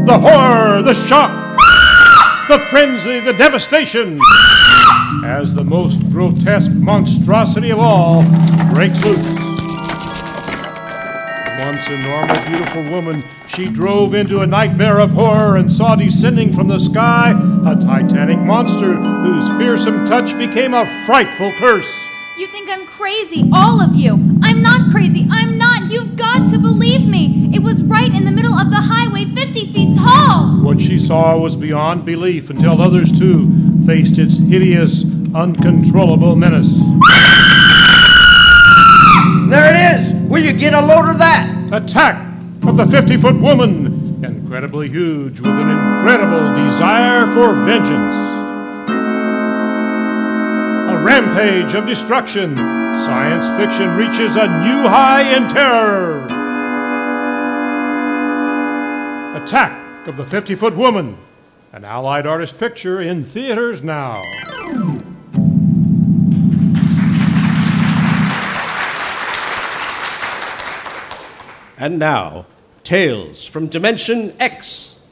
the horror, the shock, the frenzy, the devastation, as the most grotesque monstrosity of all breaks loose. Once a normal, beautiful woman, she drove into a nightmare of horror and saw descending from the sky a titanic monster whose fearsome touch became a frightful curse. You think I'm crazy, all of you. I'm not crazy. I'm not. You've got to believe me. It was right in the middle of the highway, 50 feet tall. What she saw was beyond belief until others, too, faced its hideous, uncontrollable menace. There it is! Will you get a load of that? Attack of the 50-foot woman, incredibly huge with an incredible desire for vengeance. A rampage of destruction. Science fiction reaches a new high in terror. Attack of the 50-foot woman, an Allied artist picture in theaters now. And now, Tales from Dimension X.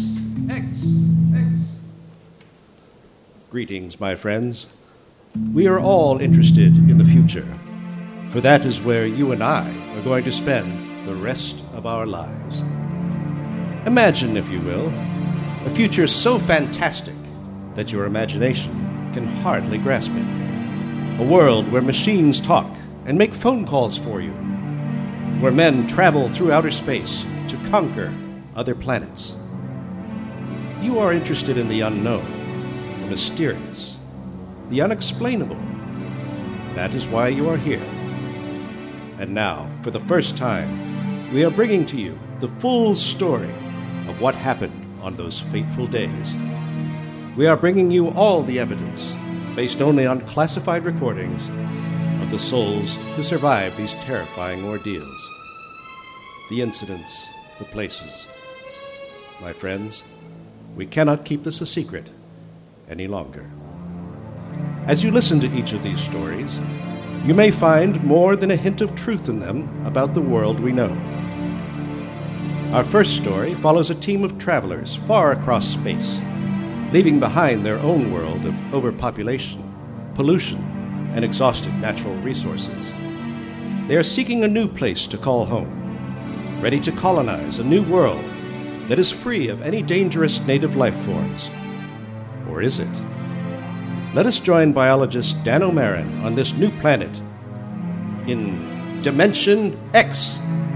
Greetings, my friends. We are all interested in the future, for that is where you and I are going to spend the rest of our lives. Imagine, if you will, a future so fantastic that your imagination can hardly grasp it. A world where machines talk and make phone calls for you, where men travel through outer space to conquer other planets. You are interested in the unknown, the mysterious, the unexplainable. That is why you are here. And now, for the first time, we are bringing to you the full story of what happened on those fateful days. We are bringing you all the evidence, based only on classified recordings, of the souls who survived these terrifying ordeals. The incidents, the places. My friends, we cannot keep this a secret any longer. As you listen to each of these stories, you may find more than a hint of truth in them about the world we know. Our first story follows a team of travelers far across space, leaving behind their own world of overpopulation, pollution, and exhausted natural resources. They are seeking a new place to call home, ready to colonize a new world that is free of any dangerous native life forms. Or is it? Let us join biologist Dan O'Marin on this new planet in Dimension X.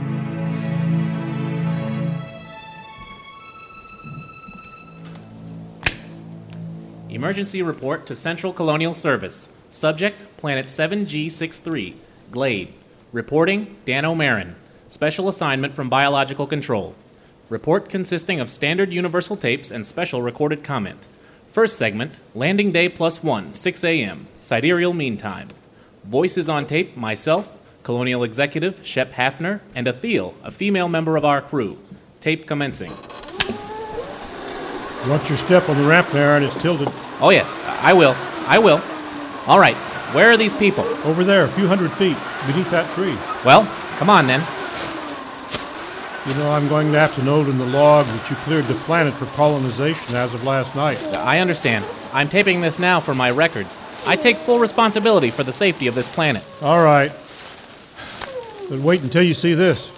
Emergency report to Central Colonial Service. Subject, Planet 7G63, Glade. Reporting, Dan O'Marin. Special assignment from Biological Control. Report consisting of standard universal tapes and special recorded comment. First segment, Landing Day +1, 6 a.m., Sidereal Mean Time. Voices on tape, myself, Colonial Executive Shep Hafner, and Athel, a female member of our crew. Tape commencing. Watch your step on the ramp there, and it's tilted. Oh yes, I will. All right, where are these people? Over there, a few hundred feet, beneath that tree. Well, come on then. You know, I'm going to have to note in the log that you cleared the planet for colonization as of last night. I understand. I'm taping this now for my records. I take full responsibility for the safety of this planet. All right. But wait until you see this.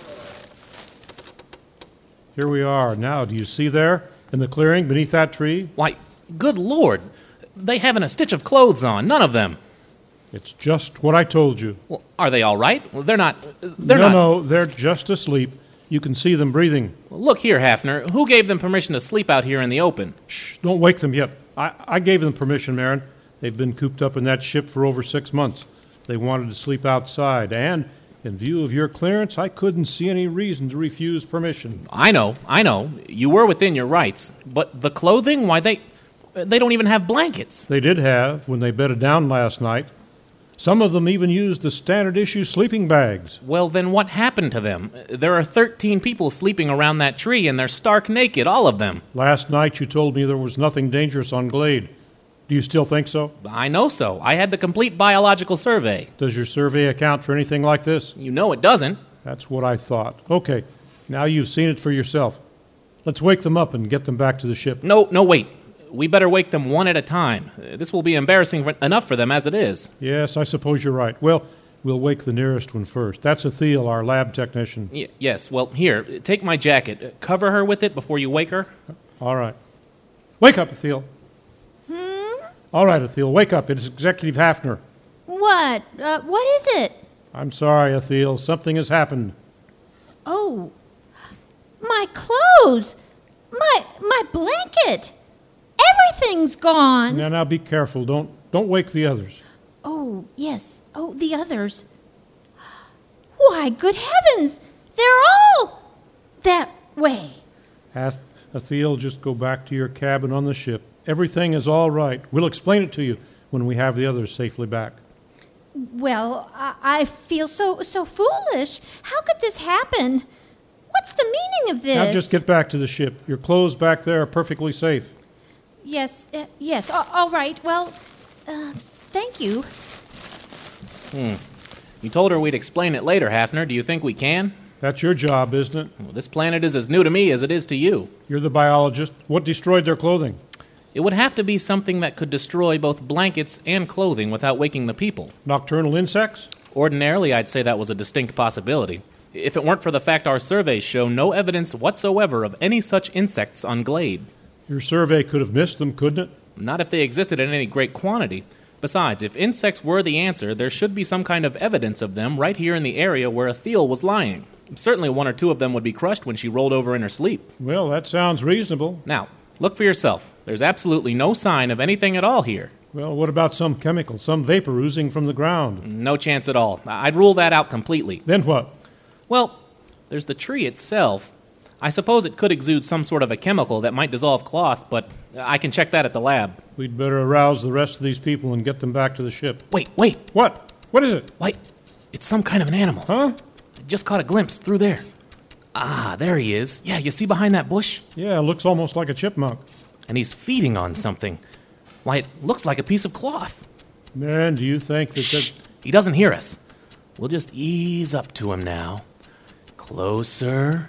Here we are. Now, do you see there, in the clearing beneath that tree? Why, good Lord. They haven't a stitch of clothes on, none of them. It's just what I told you. Well, are they all right? Well, they're not... No, they're just asleep. You can see them breathing. Well, look here, Hafner. Who gave them permission to sleep out here in the open? Shh, don't wake them yet. I gave them permission, Marin. They've been cooped up in that ship for over 6 months. They wanted to sleep outside, and in view of your clearance, I couldn't see any reason to refuse permission. I know. You were within your rights. But the clothing, why, they don't even have blankets. They did have when they bedded down last night. Some of them even used the standard-issue sleeping bags. Well, then what happened to them? There are 13 people sleeping around that tree, and they're stark naked, all of them. Last night you told me there was nothing dangerous on Glade. Do you still think so? I know so. I had the complete biological survey. Does your survey account for anything like this? You know it doesn't. That's what I thought. Okay, now you've seen it for yourself. Let's wake them up and get them back to the ship. No, wait. We better wake them one at a time. This will be embarrassing enough for them as it is. Yes, I suppose you're right. Well, we'll wake the nearest one first. That's Ethiel, our lab technician. Yes, well, here, take my jacket. Cover her with it before you wake her. All right. Wake up, Ethiel. All right, Ethiel, wake up. It is Executive Hafner. What? What is it? I'm sorry, Ethiel. Something has happened. Oh, my clothes! My blanket! Everything's gone! Now, be careful. Don't wake the others. Oh, yes. Oh, the others. Why, good heavens! They're all that way. Ask Ethiel, just go back to your cabin on the ship. Everything is all right. We'll explain it to you when we have the others safely back. Well, I feel so foolish. How could this happen? What's the meaning of this? Now just get back to the ship. Your clothes back there are perfectly safe. Yes. All right. Well, thank you. You told her we'd explain it later, Hafner. Do you think we can? That's your job, isn't it? Well, this planet is as new to me as it is to you. You're the biologist. What destroyed their clothing? It would have to be something that could destroy both blankets and clothing without waking the people. Nocturnal insects? Ordinarily, I'd say that was a distinct possibility. If it weren't for the fact our surveys show no evidence whatsoever of any such insects on Glade. Your survey could have missed them, couldn't it? Not if they existed in any great quantity. Besides, if insects were the answer, there should be some kind of evidence of them right here in the area where Ethiel was lying. Certainly one or two of them would be crushed when she rolled over in her sleep. Well, that sounds reasonable. Now, look for yourself. There's absolutely no sign of anything at all here. Well, what about some chemical, some vapor oozing from the ground? No chance at all. I'd rule that out completely. Then what? Well, there's the tree itself. I suppose it could exude some sort of a chemical that might dissolve cloth, but I can check that at the lab. We'd better arouse the rest of these people and get them back to the ship. Wait. What? What is it? Wait. It's some kind of an animal. Huh? I just caught a glimpse through there. Ah, there he is. Yeah, you see behind that bush? Yeah, looks almost like a chipmunk. And he's feeding on something. Why, it looks like a piece of cloth. Man, do you think that... Shh! He doesn't hear us. We'll just ease up to him now. Closer.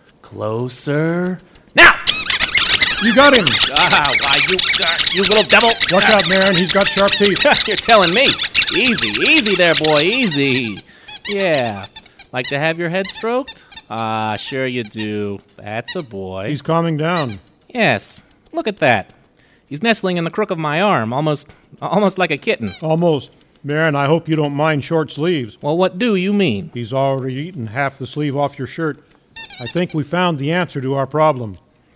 Now! You got him! Ah, why, you little devil! Watch out, Marin. He's got sharp teeth. You're telling me. Easy there, boy, easy. Yeah. Like to have your head stroked? Ah, sure you do. That's a boy. He's calming down. Yes. Look at that. He's nestling in the crook of my arm, almost like a kitten. Almost. Marin, I hope you don't mind short sleeves. Well, what do you mean? He's already eaten half the sleeve off your shirt. I think we found the answer to our problem.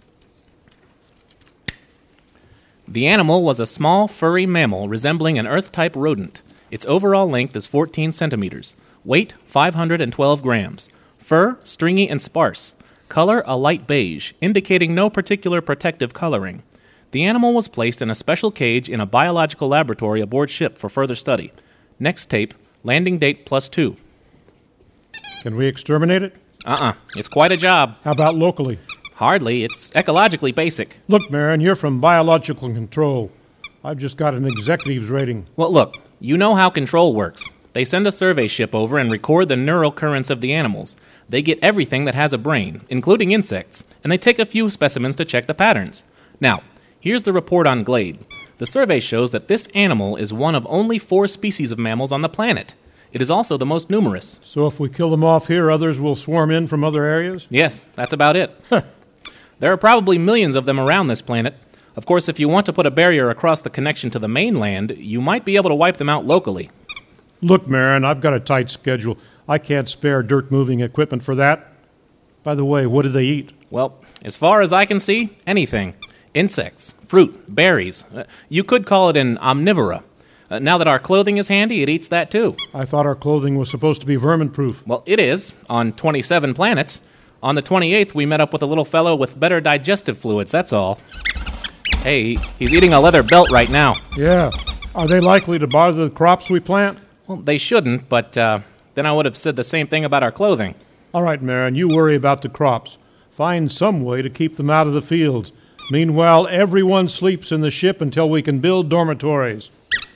The animal was a small, furry mammal resembling an Earth-type rodent. Its overall length is 14 centimeters. Weight, 512 grams. Fur, stringy and sparse. Color, a light beige, indicating no particular protective coloring. The animal was placed in a special cage in a biological laboratory aboard ship for further study. Next tape, landing date +2. Can we exterminate it? It's quite a job. How about locally? Hardly. It's ecologically basic. Look, Marin, you're from Biological Control. I've just got an executive's rating. Well, look, you know how control works. They send a survey ship over and record the neural currents of the animals. They get everything that has a brain, including insects, and they take a few specimens to check the patterns. Now, here's the report on Glade. The survey shows that this animal is one of only 4 species of mammals on the planet. It is also the most numerous. So if we kill them off here, others will swarm in from other areas? Yes, that's about it. There are probably millions of them around this planet. Of course, if you want to put a barrier across the connection to the mainland, you might be able to wipe them out locally. Look, Marin, I've got a tight schedule. I can't spare dirt-moving equipment for that. By the way, what do they eat? Well, as far as I can see, anything. Insects, fruit, berries. You could call it an omnivora. Now that our clothing is handy, it eats that too. I thought our clothing was supposed to be vermin-proof. Well, it is, on 27 planets. On the 28th, we met up with a little fellow with better digestive fluids, that's all. Hey, he's eating a leather belt right now. Yeah. Are they likely to bother the crops we plant? Well, they shouldn't, but then I would have said the same thing about our clothing. All right, Marin, you worry about the crops. Find some way to keep them out of the fields. Meanwhile, everyone sleeps in the ship until we can build dormitories.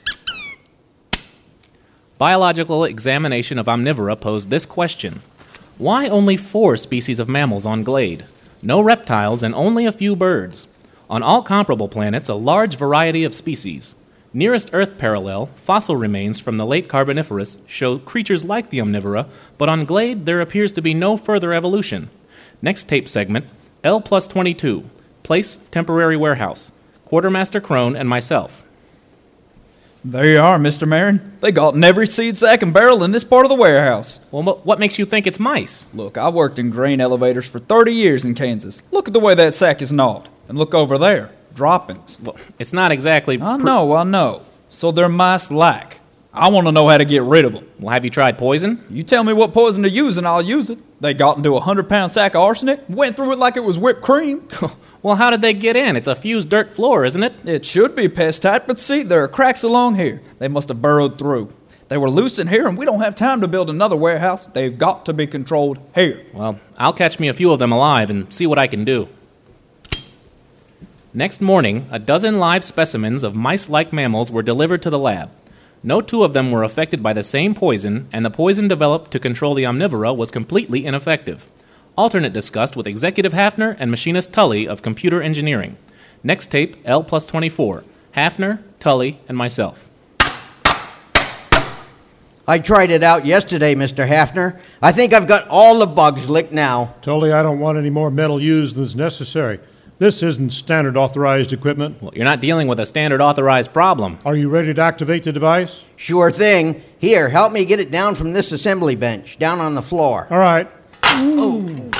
Biological examination of omnivora posed this question. Why only 4 species of mammals on Glade? No reptiles and only a few birds. On all comparable planets, a large variety of species. Nearest Earth parallel, fossil remains from the late Carboniferous show creatures like the omnivora, but on Glade there appears to be no further evolution. Next tape segment, L plus 22, place temporary warehouse, Quartermaster Crone and myself. There you are, Mr. Marin. They got in every seed sack and barrel in this part of the warehouse. Well, what makes you think it's mice? Look, I worked in grain elevators for 30 years in Kansas. Look at the way that sack is gnawed. And look over there. Droppings. Well, it's not exactly... I know. So they're mice-like. I want to know how to get rid of them. Well, have you tried poison? You tell me what poison to use and I'll use it. They got into a 100-pound sack of arsenic, went through it like it was whipped cream. Well, how did they get in? It's a fused dirt floor, isn't it? It should be pest tight, but see, there are cracks along here. They must have burrowed through. They were loose in here, and we don't have time to build another warehouse. They've got to be controlled here. Well, I'll catch me a few of them alive and see what I can do. Next morning, a dozen live specimens of mice-like mammals were delivered to the lab. No two of them were affected by the same poison, and the poison developed to control the omnivora was completely ineffective. Alternate discussed with Executive Hafner and Machinist Tully of Computer Engineering. Next tape, L plus 24. Hafner, Tully, and myself. I tried it out yesterday, Mr. Hafner. I think I've got all the bugs licked now. Tully, I don't want any more metal used than is necessary. This isn't standard authorized equipment. Well, you're not dealing with a standard authorized problem. Are you ready to activate the device? Sure thing. Here, help me get it down from this assembly bench, down on the floor. All right. Oh.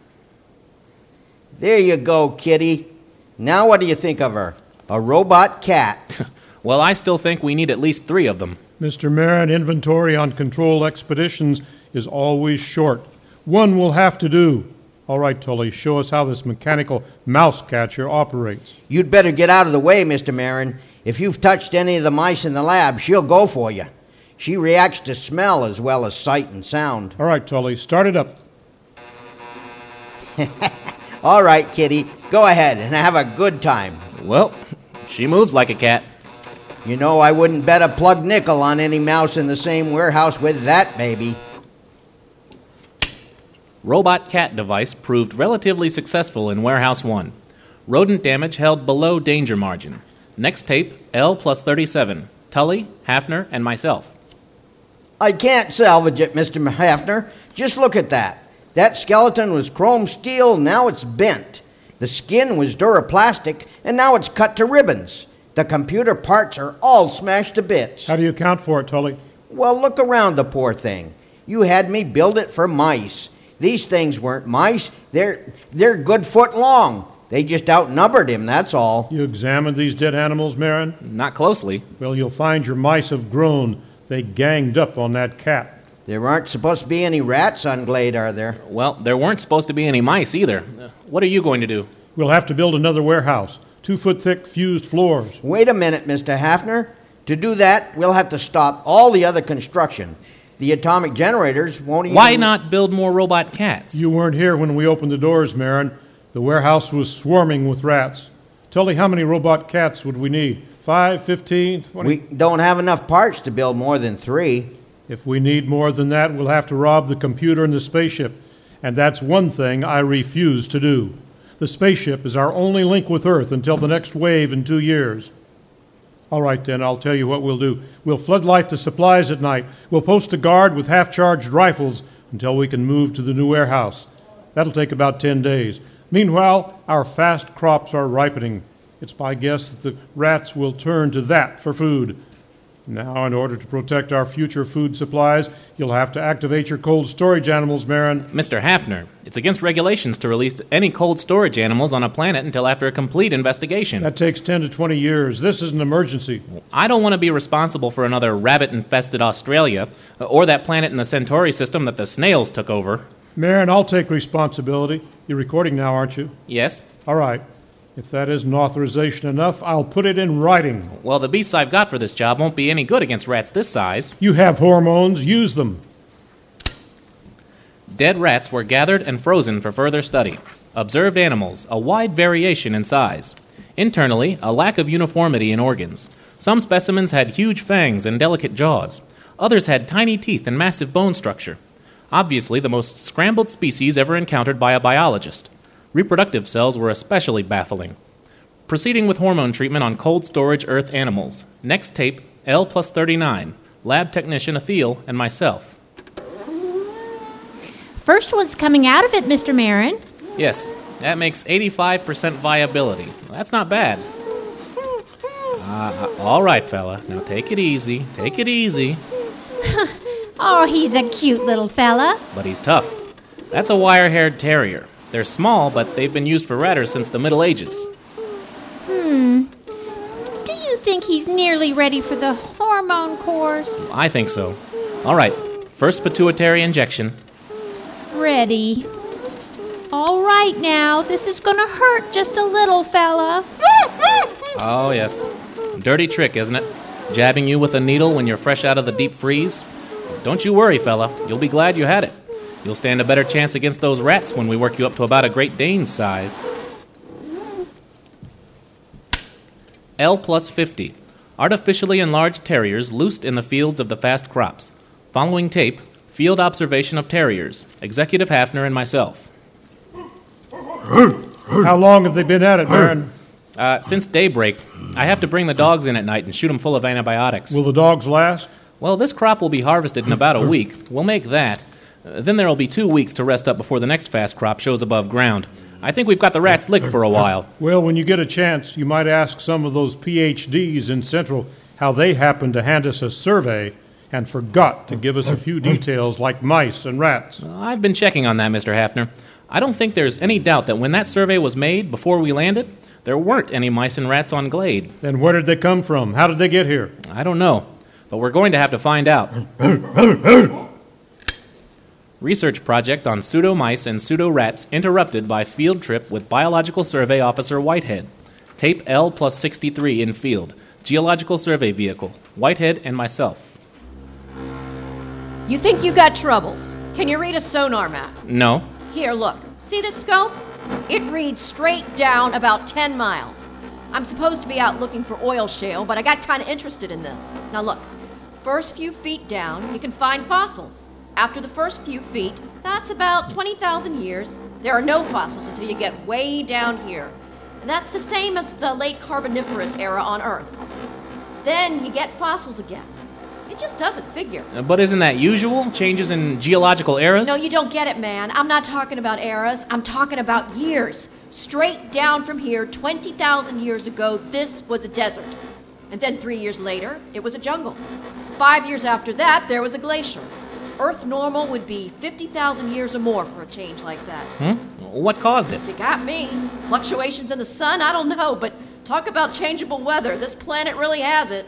There you go, kitty. Now what do you think of her? A robot cat. Well, I still think we need at least 3 of them. Mr. Marin, inventory on control expeditions is always short. One will have to do. All right, Tully, show us how this mechanical mouse catcher operates. You'd better get out of the way, Mr. Marin. If you've touched any of the mice in the lab, she'll go for you. She reacts to smell as well as sight and sound. All right, Tully, start it up. All right, kitty, go ahead and have a good time. Well, she moves like a cat. You know, I wouldn't bet a plug nickel on any mouse in the same warehouse with that baby. Robot cat device proved relatively successful in Warehouse 1. Rodent damage held below danger margin. Next tape, L plus 37. Tully, Hafner, and myself. I can't salvage it, Mr. Hafner. Just look at that. That skeleton was chrome steel, now it's bent. The skin was duraplastic, and now it's cut to ribbons. The computer parts are all smashed to bits. How do you account for it, Tully? Well, look around the poor thing. You had me build it for mice. These things weren't mice. They're good foot long. They just outnumbered him, that's all. You examined these dead animals, Marin? Not closely. Well, you'll find your mice have grown. They ganged up on that cat. There aren't supposed to be any rats on Glade, are there? Well, there weren't supposed to be any mice either. What are you going to do? We'll have to build another warehouse. 2-foot-thick fused floors. Wait a minute, Mr. Hafner. To do that, we'll have to stop all the other construction. The atomic generators won't even... Why not build more robot cats? You weren't here when we opened the doors, Marin. The warehouse was swarming with rats. Tully, how many robot cats would we need? 5, 15, 20? We don't have enough parts to build more than 3. If we need more than that, we'll have to rob the computer and the spaceship. And that's one thing I refuse to do. The spaceship is our only link with Earth until the next wave in 2 years. All right, then, I'll tell you what we'll do. We'll floodlight the supplies at night. We'll post a guard with half-charged rifles until we can move to the new warehouse. That'll take about 10 days. Meanwhile, our fast crops are ripening. It's my guess that the rats will turn to that for food. Now, in order to protect our future food supplies, you'll have to activate your cold storage animals, Marin. Mr. Hafner, it's against regulations to release any cold storage animals on a planet until after a complete investigation. That takes 10 to 20 years. This is an emergency. I don't want to be responsible for another rabbit-infested Australia, or that planet in the Centauri system that the snails took over. Marin, I'll take responsibility. You're recording now, aren't you? Yes? All right. If that isn't authorization enough, I'll put it in writing. Well, the beasts I've got for this job won't be any good against rats this size. You have hormones. Use them. Dead rats were gathered and frozen for further study. Observed animals, a wide variation in size. Internally, a lack of uniformity in organs. Some specimens had huge fangs and delicate jaws. Others had tiny teeth and massive bone structure. Obviously, the most scrambled species ever encountered by a biologist. Reproductive cells were especially baffling. Proceeding with hormone treatment on cold storage Earth animals. Next tape, L plus 39, lab technician Athel and myself. First one's coming out of it, Mr. Marin. Yes, that makes 85% viability. That's not bad. All right, fella. Now take it easy. Take it easy. Oh, he's a cute little fella. But he's tough. That's a wire-haired terrier. They're small, but they've been used for ratters since the Middle Ages. Do you think he's nearly ready for the hormone course? I think so. All right, first pituitary injection. Ready. All right now, this is gonna hurt just a little, fella. Oh, yes. Dirty trick, isn't it? Jabbing you with a needle when you're fresh out of the deep freeze? Don't you worry, fella. You'll be glad you had it. You'll stand a better chance against those rats when we work you up to about a Great Dane's size. L plus 50. Artificially enlarged terriers loosed in the fields of the fast crops. Following tape, field observation of terriers. Executive Hafner and myself. How long have they been at it, Marin? Since daybreak. I have to bring the dogs in at night and shoot them full of antibiotics. Will the dogs last? Well, this crop will be harvested in about a week. We'll make that. Then there will be 2 weeks to rest up before the next fast crop shows above ground. I think we've got the rats licked for a while. Well, when you get a chance, you might ask some of those PhDs in Central how they happened to hand us a survey and forgot to give us a few details like mice and rats. I've been checking on that, Mr. Hafner. I don't think there's any doubt that when that survey was made before we landed, there weren't any mice and rats on Glade. Then where did they come from? How did they get here? I don't know, but we're going to have to find out. Research project on pseudo-mice and pseudo-rats interrupted by field trip with Biological Survey Officer Whitehead. Tape L plus 63 in field. Geological Survey Vehicle. Whitehead and myself. You think you got troubles? Can you read a sonar map? No. Here, look. See the scope? It reads straight down about 10 miles. I'm supposed to be out looking for oil shale, but I got kind of interested in this. Now look, first few feet down, you can find fossils. After the first few feet, that's about 20,000 years, there are no fossils until you get way down here. And that's the same as the late Carboniferous era on Earth. Then you get fossils again. It just doesn't figure. But isn't that usual? Changes in geological eras? No, you don't get it, man. I'm not talking about eras. I'm talking about years. Straight down from here, 20,000 years ago, this was a desert. And then 3 years later, it was a jungle. 5 years after that, there was a glacier. Earth normal would be 50,000 years or more for a change like that. What caused it? You got me. Fluctuations in the sun? I don't know, but talk about changeable weather. This planet really has it.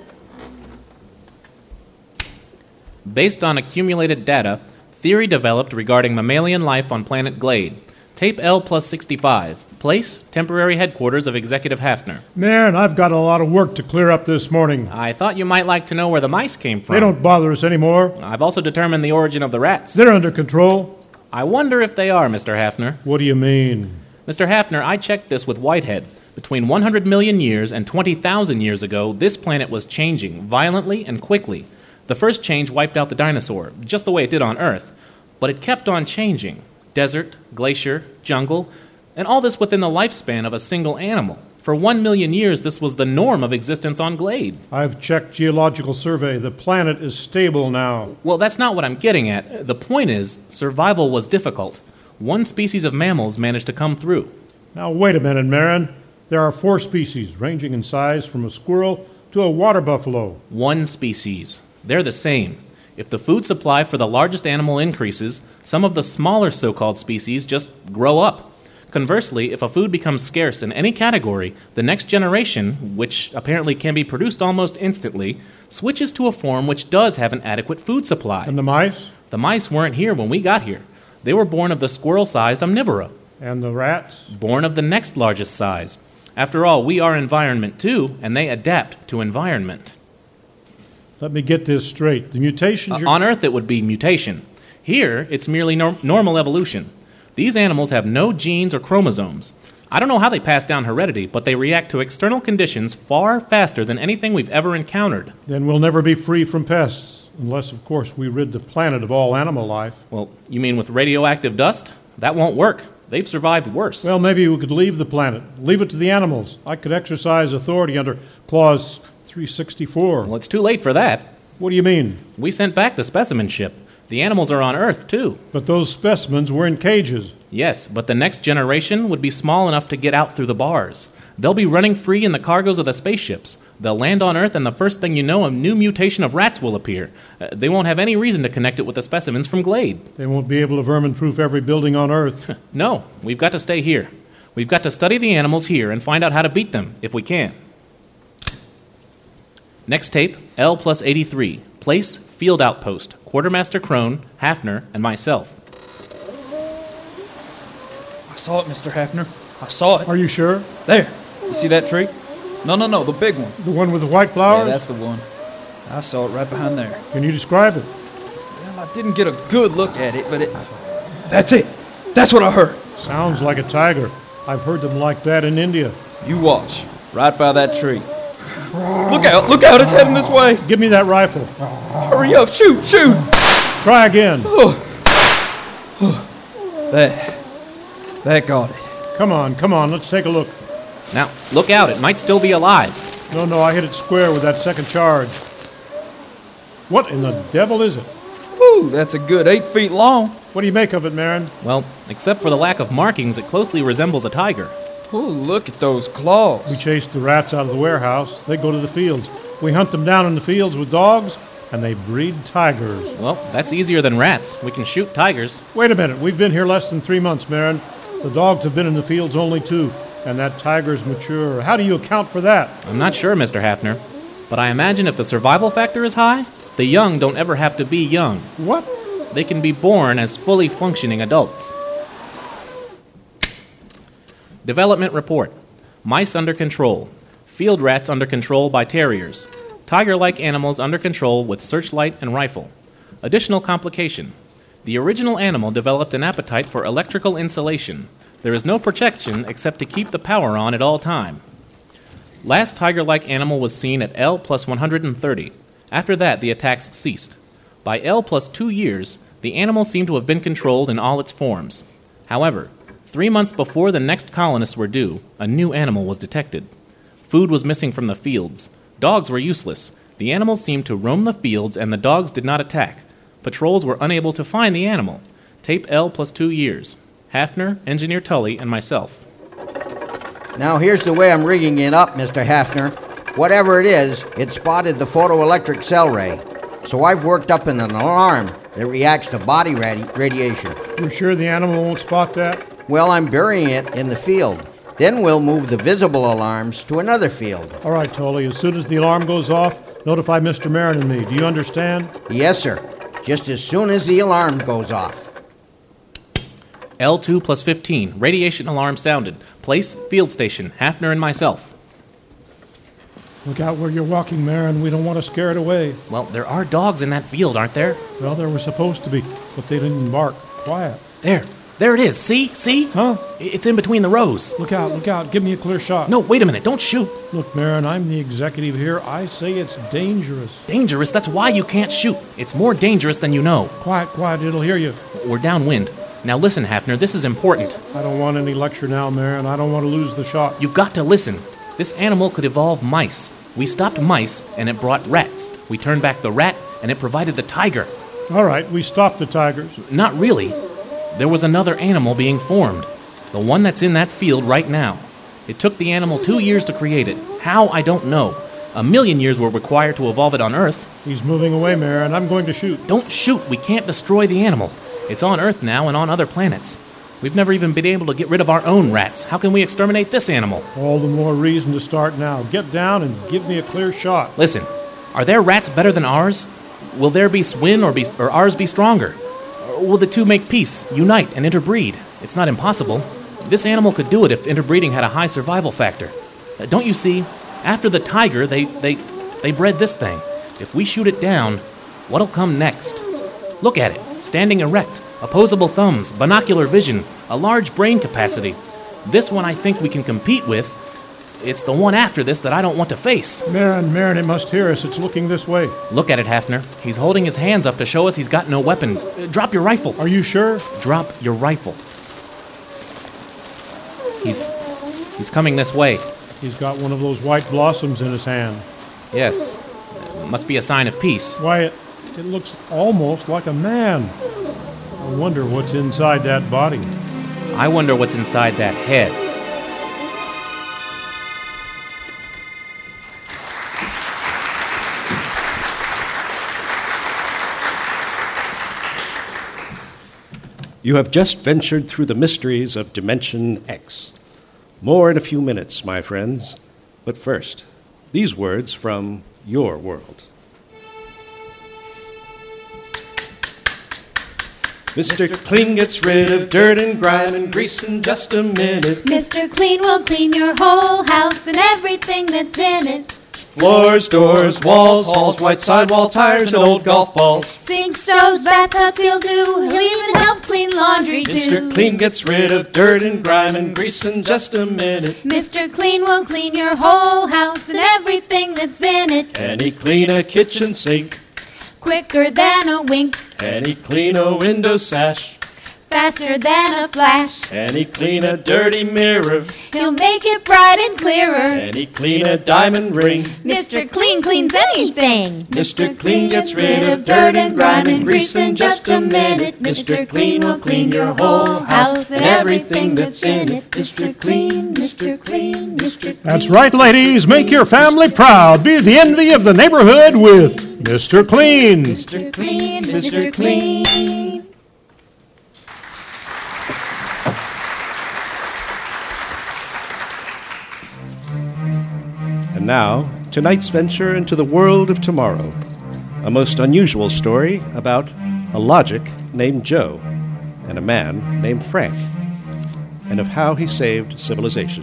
Based on accumulated data, theory developed regarding mammalian life on planet Glade. Tape L plus 65. Place, temporary headquarters of Executive Hafner. Man, I've got a lot of work to clear up this morning. I thought you might like to know where the mice came from. They don't bother us anymore. I've also determined the origin of the rats. They're under control. I wonder if they are, Mr. Hafner. What do you mean? Mr. Hafner, I checked this with Whitehead. Between 100 million years and 20,000 years ago, this planet was changing violently and quickly. The first change wiped out the dinosaur, just the way it did on Earth. But it kept on changing. Desert, glacier, jungle, and all this within the lifespan of a single animal. For 1 million years, this was the norm of existence on Glade. I've checked Geological Survey. The planet is stable now. Well, that's not what I'm getting at. The point is, survival was difficult. One species of mammals managed to come through. Now, wait a minute, Marin. There are 4 species, ranging in size from a squirrel to a water buffalo. One species. They're the same. If the food supply for the largest animal increases, some of the smaller so-called species just grow up. Conversely, if a food becomes scarce in any category, the next generation, which apparently can be produced almost instantly, switches to a form which does have an adequate food supply. And the mice? The mice weren't here when we got here. They were born of the squirrel-sized omnivora. And the rats? Born of the next largest size. After all, we are environment too, and they adapt to environment. Let me get this straight. The mutations On Earth, it would be mutation. Here, it's merely normal evolution. These animals have no genes or chromosomes. I don't know how they pass down heredity, but they react to external conditions far faster than anything we've ever encountered. Then we'll never be free from pests, unless, of course, we rid the planet of all animal life. Well, you mean with radioactive dust? That won't work. They've survived worse. Well, maybe we could leave the planet. Leave it to the animals. I could exercise authority under Clause 364. Well, it's too late for that. What do you mean? We sent back the specimen ship. The animals are on Earth, too. But those specimens were in cages. Yes, but the next generation would be small enough to get out through the bars. They'll be running free in the cargoes of the spaceships. They'll land on Earth, and the first thing you know, a new mutation of rats will appear. They won't have any reason to connect it with the specimens from Glade. They won't be able to vermin-proof every building on Earth. No, we've got to stay here. We've got to study the animals here and find out how to beat them, if we can. Next tape, L plus 83. Place, field outpost. Quartermaster Crone, Hafner, and myself. I saw it, Mr. Hafner. I saw it. Are you sure? There. You see that tree? No, the big one. The one with the white flowers? Yeah, that's the one. I saw it right behind there. Can you describe it? Well, I didn't get a good look at it, but that's it. That's what I heard. Sounds like a tiger. I've heard them like that in India. You watch. Right by that tree. Look out, it's heading this way. Give me that rifle. Hurry up, shoot. Try again. That got it. Come on, let's take a look. Now, look out, it might still be alive. No, I hit it square with that second charge. What in the devil is it? Whew, that's a good 8 feet long. What do you make of it, Marin? Well, except for the lack of markings, it closely resembles a tiger. Ooh, look at those claws. We chased the rats out of the warehouse. They go to the fields. We hunt them down in the fields with dogs, and they breed tigers. Well, that's easier than rats. We can shoot tigers. Wait a minute. We've been here less than 3 months, Marin. The dogs have been in the fields only 2, and that tiger's mature. How do you account for that? I'm not sure, Mr. Hafner, but I imagine if the survival factor is high, the young don't ever have to be young. What? They can be born as fully functioning adults. Development report. Mice under control. Field rats under control by terriers. Tiger-like animals under control with searchlight and rifle. Additional complication. The original animal developed an appetite for electrical insulation. There is no protection except to keep the power on at all time. Last tiger-like animal was seen at L plus 130. After that, the attacks ceased. By L plus 2 years, the animal seemed to have been controlled in all its forms. However, 3 months before the next colonists were due, a new animal was detected. Food was missing from the fields. Dogs were useless. The animals seemed to roam the fields, and the dogs did not attack. Patrols were unable to find the animal. Tape L plus 2 years. Hafner, Engineer Tully, and myself. Now here's the way I'm rigging it up, Mr. Hafner. Whatever it is, it spotted the photoelectric cell ray. So I've worked up an alarm that reacts to body radiation. You're sure the animal won't spot that? Well, I'm burying it in the field. Then we'll move the visible alarms to another field. All right, Tully. As soon as the alarm goes off, notify Mr. Marin and me. Do you understand? Yes, sir. Just as soon as the alarm goes off. L2 plus 15. Radiation alarm sounded. Place, field station. Hafner and myself. Look out where you're walking, Marin. We don't want to scare it away. Well, there are dogs in that field, aren't there? Well, there were supposed to be, but they didn't bark. Quiet. There it is. See? Huh? It's in between the rows. Look out. Give me a clear shot. No, wait a minute. Don't shoot. Look, Marin, I'm the executive here. I say it's dangerous. Dangerous? That's why you can't shoot. It's more dangerous than you know. Quiet. It'll hear you. We're downwind. Now listen, Hafner, this is important. I don't want any lecture now, Marin. I don't want to lose the shot. You've got to listen. This animal could evolve mice. We stopped mice, and it brought rats. We turned back the rat, and it provided the tiger. All right, we stopped the tigers. Not really. There was another animal being formed. The one that's in that field right now. It took the animal 2 years to create it. How, I don't know. 1,000,000 years were required to evolve it on Earth. He's moving away, Marin. I'm going to shoot. Don't shoot. We can't destroy the animal. It's on Earth now and on other planets. We've never even been able to get rid of our own rats. How can we exterminate this animal? All the more reason to start now. Get down and give me a clear shot. Listen, are their rats better than ours? Will theirs win or ours be stronger? Or will the two make peace, unite, and interbreed? It's not impossible. This animal could do it if interbreeding had a high survival factor. Don't you see? After the tiger, they bred this thing. If we shoot it down, what'll come next? Look at it, standing erect. Opposable thumbs, binocular vision, a large brain capacity. This one I think we can compete with. It's the one after this that I don't want to face. Marin, it must hear us. It's looking this way. Look at it, Hafner. He's holding his hands up to show us he's got no weapon. Drop your rifle. Are you sure? Drop your rifle. He's coming this way. He's got one of those white blossoms in his hand. Yes. Must be a sign of peace. Why, it looks almost like a man. I wonder what's inside that body. I wonder what's inside that head. You have just ventured through the mysteries of Dimension X. More in a few minutes, my friends. But first, these words from your world. Mr. Clean gets rid of dirt and grime and grease in just a minute. Mr. Clean will clean your whole house and everything that's in it. Floors, doors, walls, halls, white sidewall tires, and old golf balls. Sinks, stoves, bathtubs he'll do. He'll even help clean laundry too. Mr. Clean gets rid of dirt and grime and grease in just a minute. Mr. Clean will clean your whole house and everything that's in it. And he clean a kitchen sink. Quicker than a wink, And he clean a window sash. faster than a flash. And he clean a dirty mirror. He'll make it bright and clearer. And he clean a diamond ring. Mr. Clean cleans anything. Mr. Clean gets rid of dirt and grime and grease in just a minute. Mr. Clean will clean your whole house and everything that's in it. Mr. Clean, Mr. Clean, Mr. Clean. That's right, ladies. Make your family proud. Be the envy of the neighborhood with Mr. Clean. Mr. Clean, Mr. Clean. And now, tonight's venture into the world of tomorrow. A most unusual story about a logic named Joe and a man named Frank, and of how he saved civilization.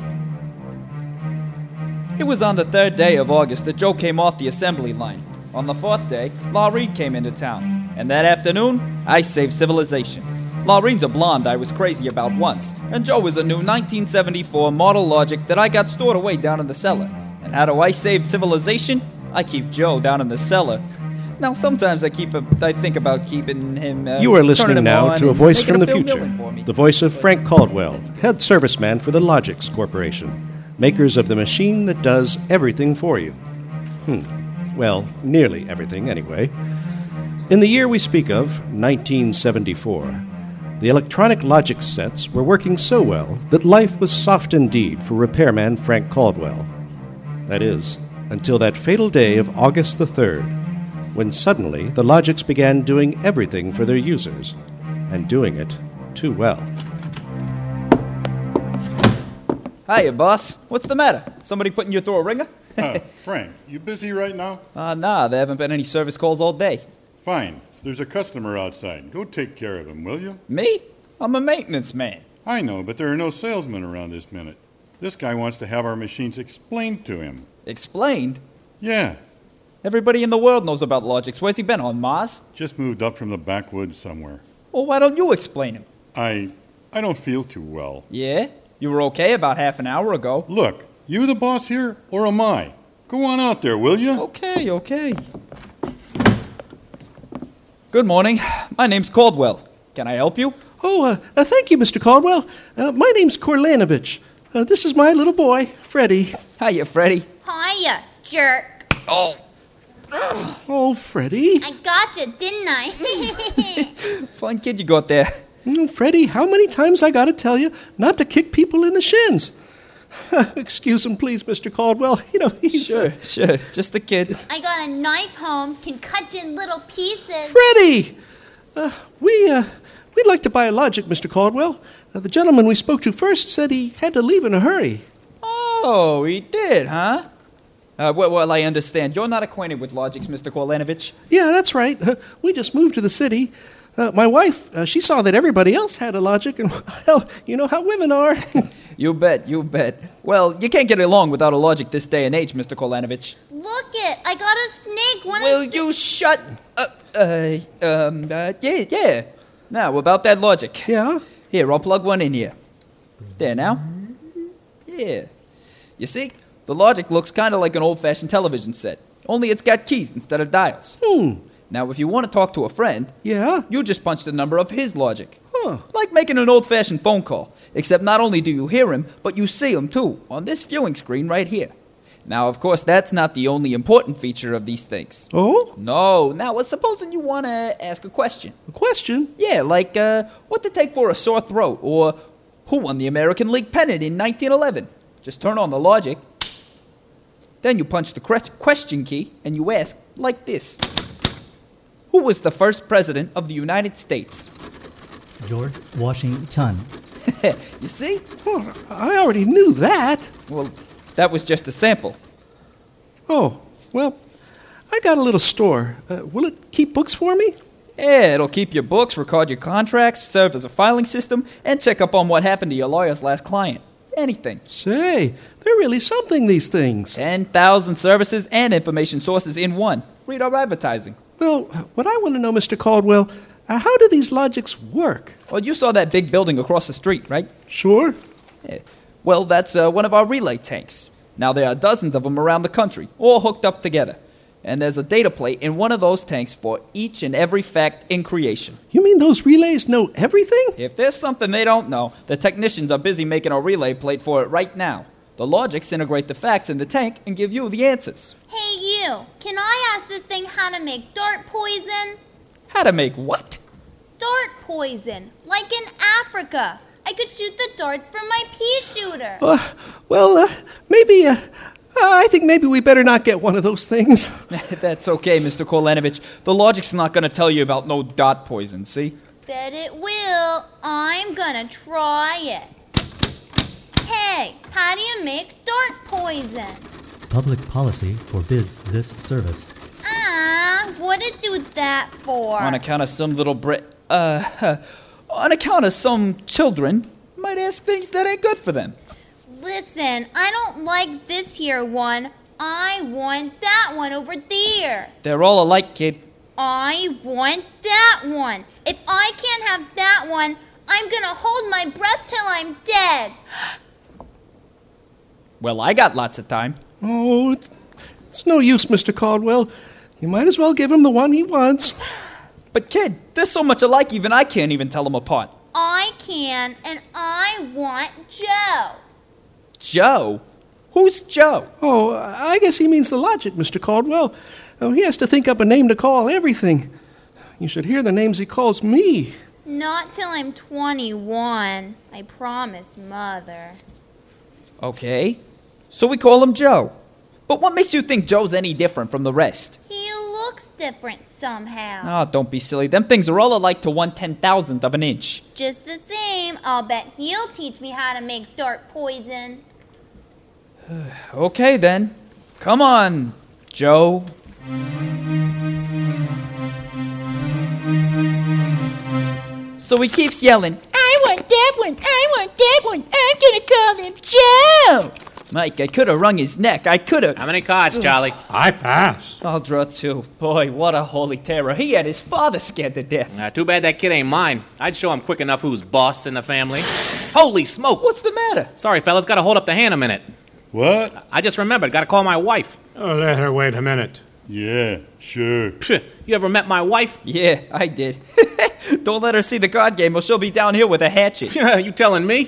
It was on the 3rd day of August that Joe came off the assembly line. On the 4th day, Laureen came into town. And that afternoon, I saved civilization. Laureen's a blonde I was crazy about once, and Joe is a new 1974 model Logic that I got stored away down in the cellar. And how do I save civilization? I keep Joe down in the cellar. Now, sometimes I think about keeping him. You are listening turning him now on to a and voice making from the him feel future. milling for me. The voice of Frank Caldwell, head serviceman for the Logix Corporation, makers of the machine that does everything for you. Well, nearly everything, anyway. In the year we speak of, 1974, the electronic Logix sets were working so well that life was soft indeed for repairman Frank Caldwell. That is, until that fatal day of August the 3rd, when suddenly the Logix began doing everything for their users, and doing it too well. Hiya, boss. What's the matter? Somebody putting you through a ringer? Frank, you busy right now? Nah, there haven't been any service calls all day. Fine. There's a customer outside. Go take care of him, will you? Me? I'm a maintenance man. I know, but there are no salesmen around this minute. This guy wants to have our machines explained to him. Explained? Yeah, Everybody in the world knows about Logix. Where's he been, on Mars? just moved up from the backwoods somewhere. Well, why don't you explain him? I don't feel too well. Yeah? You were okay about half an hour ago. Look, you the boss here, or am I? Go on out there, will you? Okay. Good morning. My name's Caldwell. Can I help you? Thank you, Mr. Caldwell. My name's Korlanovich. This is my little boy, Freddie. Hiya, Freddie. Hiya, jerk. Oh, Freddie. I gotcha, didn't I? Fine kid you got there. Freddie, how many times I gotta tell you not to kick people in the shins? Excuse him, please, Mr. Caldwell. You know, he's... Sure. Just a kid. I got a knife home, can cut you in little pieces. Freddie! We'd like to buy a Logic, Mr. Caldwell. The gentleman we spoke to first said he had to leave in a hurry. Oh, he did, huh? Well, I understand. You're not acquainted with Logix, Mr. Korlanovich. Yeah, that's right. We just moved to the city. My wife, she saw that everybody else had a Logic, and, well, you know how women are. You bet. Well, you can't get along without a Logic this day and age, Mr. Korlanovich. Look it, I got a snake. Will you shut up? Yeah. Now, about that Logic. Yeah? Here, I'll plug one in here. There now. Yeah. You see, the Logic looks kind of like an old-fashioned television set, only it's got keys instead of dials. Now, if you want to talk to a friend, Yeah? you just punch the number of his Logic. Like making an old-fashioned phone call, except not only do you hear him, but you see him too, on this viewing screen right here. Now, of course, that's not the only important feature of these things. Oh? No. Now, supposing you want to ask a question. A question? Yeah, like, what to take for a sore throat, or who won the American League pennant in 1911? Just turn on the logic. Then you punch the question key, and you ask, like this. Who was the first president of the United States? George Washington. You see? Oh, I already knew that. Well, that was just a sample. Oh, well, I got a little store. Will it keep books for me? Yeah, it'll keep your books, record your contracts, serve as a filing system, and check up on what happened to your lawyer's last client. Anything. Say, they're really something, these things. 10,000 services and information sources in one. Read our advertising. Well, what I want to know, Mr. Caldwell, how do these logics work? Well, you saw that big building across the street, right? Sure. Yeah. Well, that's one of our relay tanks. Now, there are dozens of them around the country, all hooked up together. And there's a data plate in one of those tanks for each and every fact in creation. You mean those relays know everything? If there's something they don't know, the technicians are busy making a relay plate for it right now. The logics integrate the facts in the tank and give you the answers. Hey, you. Can I ask this thing how to make dart poison? How to make what? Dart poison. Like in Africa. I could shoot the darts from my pea shooter. Maybe, I think maybe we better not get one of those things. That's okay, Mr. Kolenovich. The logic's not going to tell you about no dart poison, see? Bet it will. I'm gonna try it. Hey, how do you make dart poison? Public policy forbids this service. What'd do that for? On account of some little on account of some children might ask things that ain't good for them. Listen, I don't like this here one. I want that one over there. They're all alike, kid. I want that one. If I can't have that one, I'm gonna hold my breath till I'm dead. Well, I got lots of time. Oh, it's no use, Mr. Caldwell. You might as well give him the one he wants. But kid, they're so much alike even I can't even tell them apart. I can, and I want Joe. Joe? Who's Joe? Oh, I guess he means the logic, Mr. Caldwell. Oh, he has to think up a name to call everything. You should hear the names he calls me. Not till I'm 21. I promised Mother. Okay, so we call him Joe. But what makes you think Joe's any different from the rest? He looks different somehow. Oh, don't be silly. Them things are all alike to 1/10,000th of an inch. Just the same, I'll bet he'll teach me how to make dart poison. Okay, then. Come on, Joe. So he keeps yelling, I want that one, I want that one, I'm gonna call him Joe! Mike, I could have wrung his neck, I could have. How many cards, Charlie? I pass. I'll draw two. Boy, what a holy terror. He had his father scared to death. Too bad that kid ain't mine. I'd show him quick enough who's boss in the family. Holy smoke! What's the matter? Sorry, fellas, gotta hold up the hand a minute. What? I just remembered, gotta call my wife. Oh, let her wait a minute. Yeah, sure. Psh, you ever met my wife? Yeah, I did. Don't let her see the card game or she'll be down here with a hatchet. You telling me?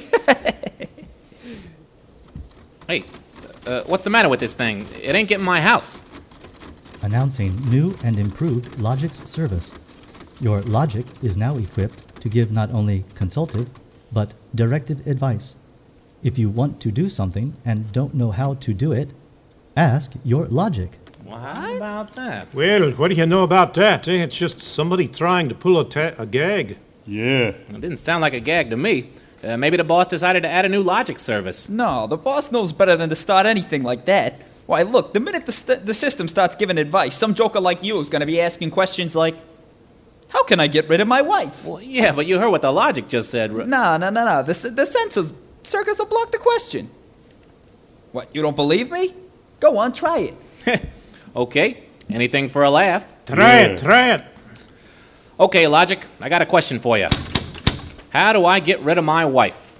Hey, what's the matter with this thing? It ain't getting my house. Announcing new and improved Logix service. Your Logic is now equipped to give not only consultative, but directive advice. If you want to do something and don't know how to do it, ask your Logic. Well, how about that? Well, what do you know about that? It's just somebody trying to pull a gag. Yeah. It didn't sound like a gag to me. Maybe the boss decided to add a new logic service. No, the boss knows better than to start anything like that. Why, look, the minute the system starts giving advice, some joker like you is going to be asking questions like, how can I get rid of my wife? Well, yeah, but you heard what the logic just said. No. The sensors circuits will block the question. What, you don't believe me? Go on, try it. Okay, anything for a laugh. Try it. Okay, Logic, I got a question for you. How do I get rid of my wife?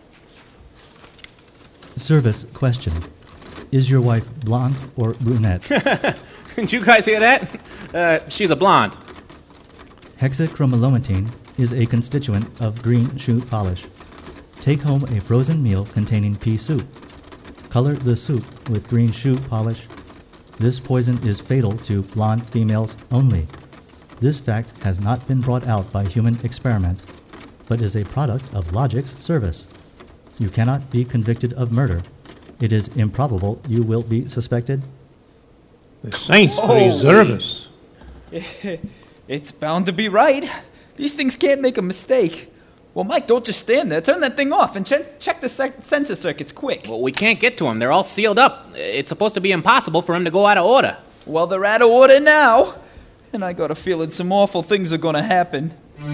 Service question. Is your wife blonde or brunette? Did you guys hear that? She's a blonde. Hexachromalometine is a constituent of green shoe polish. Take home a frozen meal containing pea soup. Color the soup with green shoe polish. This poison is fatal to blonde females only. This fact has not been brought out by human experiment, but is a product of Logic's service. You cannot be convicted of murder. It is improbable you will be suspected. The saints preserve us. It's bound to be right. These things can't make a mistake. Well, Mike, don't just stand there. Turn that thing off and check the sensor circuits quick. Well, we can't get to them. They're all sealed up. It's supposed to be impossible for them to go out of order. Well, they're out of order now. And I got a feeling some awful things are going to happen.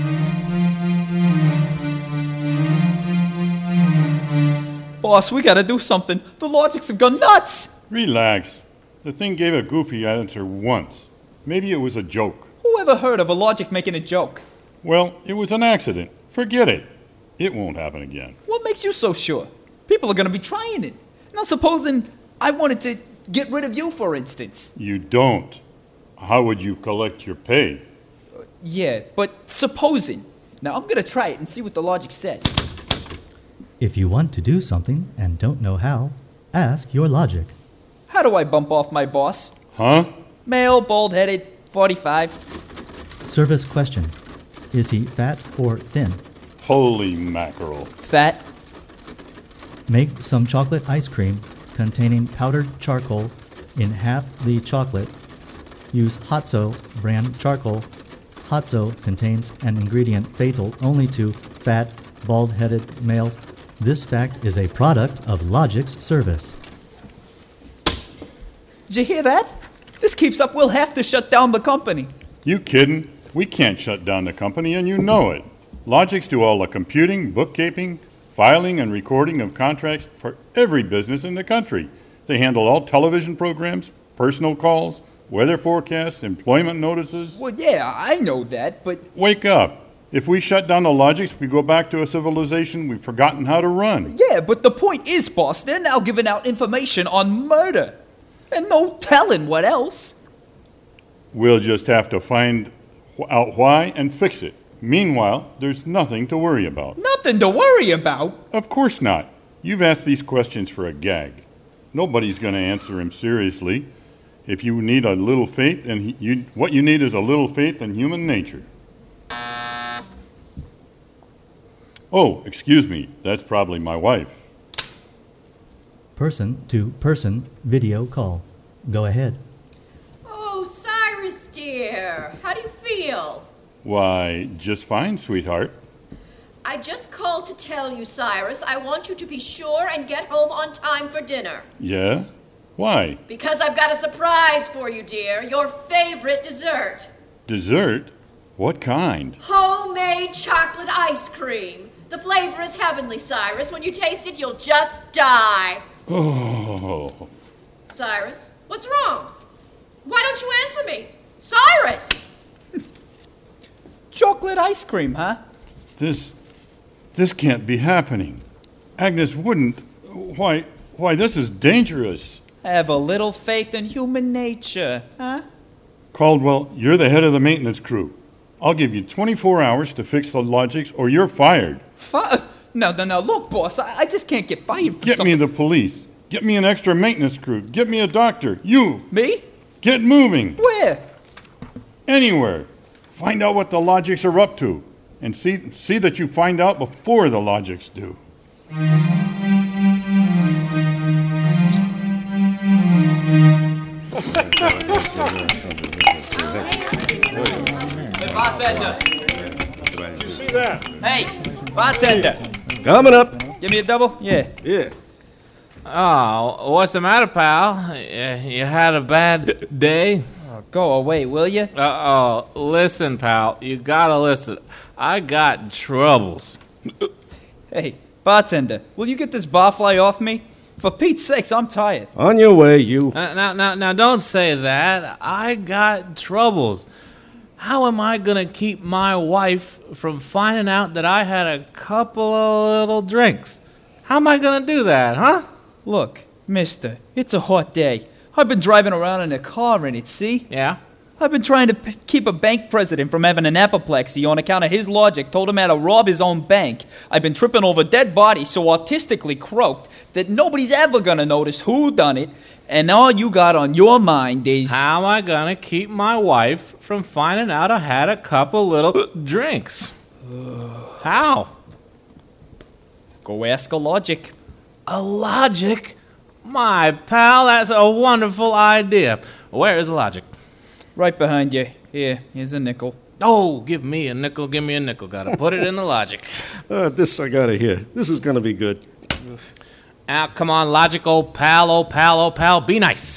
Boss, we got to do something. The Logics have gone nuts. Relax. The thing gave a goofy answer once. Maybe it was a joke. Who ever heard of a Logic making a joke? Well, it was an accident. Forget it. It won't happen again. What makes you so sure? People are going to be trying it. Now, supposing I wanted to get rid of you, for instance. You don't. How would you collect your pay? Yeah, but supposing. Now, I'm going to try it and see what the Logic says. If you want to do something and don't know how, ask your Logic. How do I bump off my boss? Huh? Male, bald-headed, 45. Service question. Is he fat or thin? Holy mackerel. Fat. Make some chocolate ice cream containing powdered charcoal in half the chocolate. Use Hotso brand charcoal. Hotso contains an ingredient fatal only to fat, bald-headed males. This fact is a product of Logic's service. Did you hear that? This keeps up, we'll have to shut down the company. You kidding? We can't shut down the company, and you know it. Logics do all the computing, bookkeeping, filing, and recording of contracts for every business in the country. They handle all television programs, personal calls, weather forecasts, employment notices. Well, yeah, I know that, but... Wake up. If we shut down the Logics, we go back to a civilization we've forgotten how to run. Yeah, but the point is, boss, they're now giving out information on murder. And no telling what else. We'll just have to find out why and fix it. Meanwhile, there's nothing to worry about. Nothing to worry about? Of course not. You've asked these questions for a gag. Nobody's going to answer them seriously. If you need a little faith, and what you need is a little faith in human nature. Oh, excuse me. That's probably my wife. Person-to-person video call. Go ahead. Oh, Cyrus, dear. How do you feel? Why, just fine, sweetheart. I just called to tell you, Cyrus, I want you to be sure and get home on time for dinner. Yeah? Why? Because I've got a surprise for you, dear. Your favorite dessert. Dessert? What kind? Homemade chocolate ice cream. The flavor is heavenly, Cyrus. When you taste it, you'll just die. Oh. Cyrus, what's wrong? Why don't you answer me? Cyrus! Chocolate ice cream, huh? This can't be happening. Agnes wouldn't. Why, this is dangerous. Have a little faith in human nature, huh? Caldwell, you're the head of the maintenance crew. I'll give you 24 hours to fix the Logics or you're fired. No, look, boss, I just can't get fired for Get something. me the police. Get me an extra maintenance crew. Get me a doctor. You. Me? Get moving. Where? Anywhere. Find out what the Logics are up to. And see that you find out before the Logics do. Hey, bartender. Did you see that? Hey, bartender. Coming up. Give me a double? Yeah. Yeah. Oh, what's the matter, pal? You had a bad day? Oh, go away, will you? Listen, pal. You gotta listen. I got troubles. Hey, bartender, will you get this barfly off me? For Pete's sakes, I'm tired. On your way, you. Now, don't say that. I got troubles. How am I gonna keep my wife from finding out that I had a couple of little drinks? How am I gonna do that, huh? Look, mister, it's a hot day. I've been driving around in a car in it, see? Yeah? I've been trying to keep a bank president from having an apoplexy on account of his logic told him how to rob his own bank. I've been tripping over dead bodies so artistically croaked that nobody's ever gonna notice who done it, and all you got on your mind is... How am I gonna keep my wife from finding out I had a couple little drinks? How? Go ask a logic. A logic? My pal, that's a wonderful idea. Where is the logic? Right behind you. Here's a nickel. Oh, give me a nickel, give me a nickel. Gotta put it in the logic. This I gotta hear. This is gonna be good. Now, come on, logic, old pal, be nice.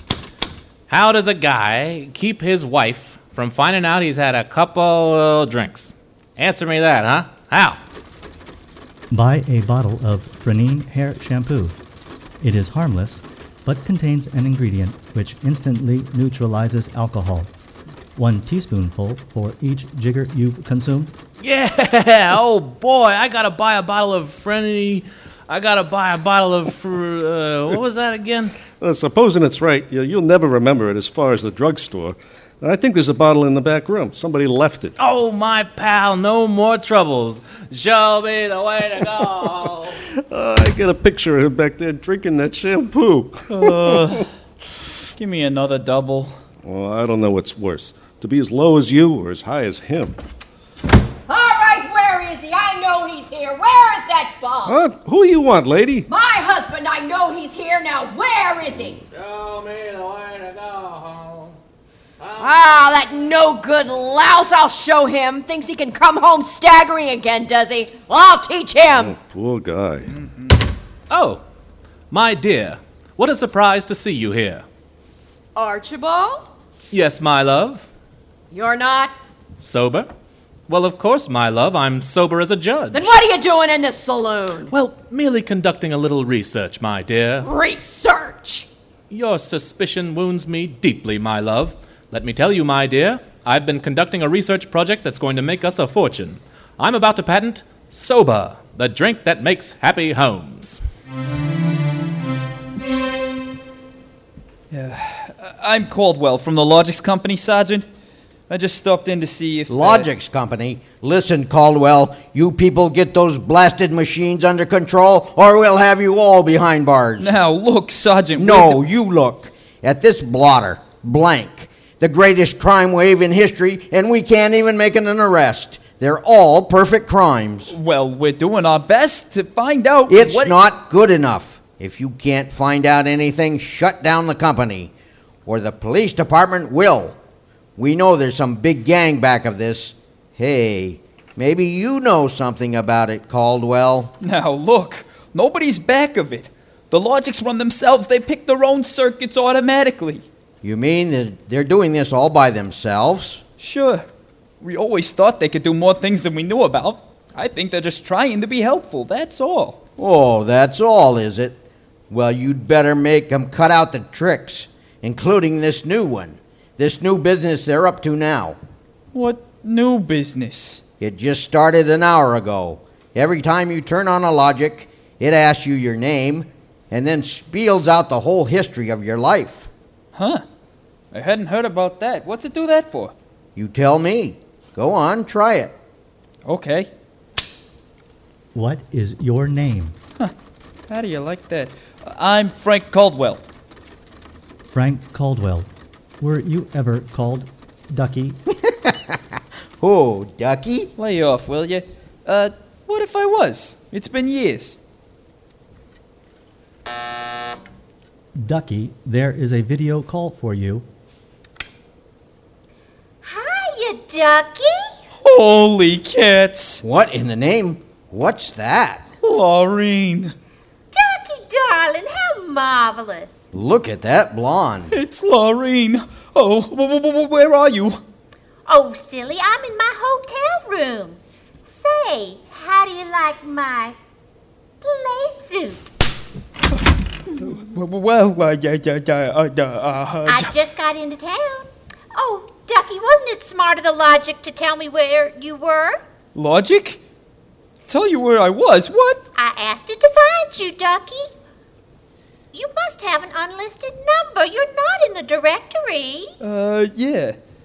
How does a guy keep his wife from finding out he's had a couple drinks? Answer me that, huh? How? Buy a bottle of Frenine hair shampoo. It is harmless, but contains an ingredient which instantly neutralizes alcohol. 1 teaspoonful for each jigger you've consumed. Yeah! Oh, boy, I gotta buy a bottle of Frenny. I gotta buy a bottle of... what was that again? Supposing it's right, you'll never remember it as far as the drugstore. I think there's a bottle in the back room. Somebody left it. Oh, my pal, no more troubles. Show me the way to go. I get a picture of him back there drinking that shampoo. Give me another double. Well, I don't know what's worse, to be as low as you or as high as him. All right, where is he? I know he's here. Where is that bum? Who you want, lady? My husband, I know he's here. Now, where is he? Show me the way to go home. Ah, that no-good louse. I'll show him. Thinks he can come home staggering again, does he? Well, I'll teach him. Oh, poor guy. Oh, my dear, what a surprise to see you here. Archibald? Yes, my love. You're not? Sober? Well, of course, my love, I'm sober as a judge. Then what are you doing in this saloon? Well, merely conducting a little research, my dear. Research? Your suspicion wounds me deeply, my love. Let me tell you, my dear, I've been conducting a research project that's going to make us a fortune. I'm about to patent Soba, the drink that makes happy homes. I'm Caldwell from the Logix Company, Sergeant. I just stopped in to see if... Logix Company? Listen, Caldwell, you people get those blasted machines under control, or we'll have you all behind bars. Now, look, Sergeant... No, you look. At this blotter, blank. The greatest crime wave in history, and we can't even make an arrest. They're all perfect crimes. Well, we're doing our best to find out... It's not good enough. If you can't find out anything, shut down the company. Or the police department will. We know there's some big gang back of this. Hey, maybe you know something about it, Caldwell. Now, look, nobody's back of it. The Logix run themselves. They pick their own circuits automatically. You mean that they're doing this all by themselves? Sure. We always thought they could do more things than we knew about. I think they're just trying to be helpful, that's all. Oh, that's all, is it? Well, you'd better make them cut out the tricks, including this new one. This new business they're up to now. What new business? It just started an hour ago. Every time you turn on a Logic, it asks you your name and then spiels out the whole history of your life. Huh. I hadn't heard about that. What's it do that for? You tell me. Go on, try it. Okay. What is your name? How do you like that? I'm Frank Caldwell. Frank Caldwell. Were you ever called Ducky? Oh, Ducky? Lay off, will you? What if I was? It's been years. Ducky, there is a video call for you. Hiya, Ducky. Holy cats. What in the name? What's that? Laureen. Ducky, darling, how marvelous. Look at that blonde. It's Laureen. Oh, where are you? Oh, silly, I'm in my hotel room. Say, how do you like my play suit? Well, I just got into town. Oh, Ducky, wasn't it smart of the Logic to tell me where you were? Logic? Tell you where I was? What? I asked it to find you, Ducky. You must have an unlisted number. You're not in the directory. Yeah.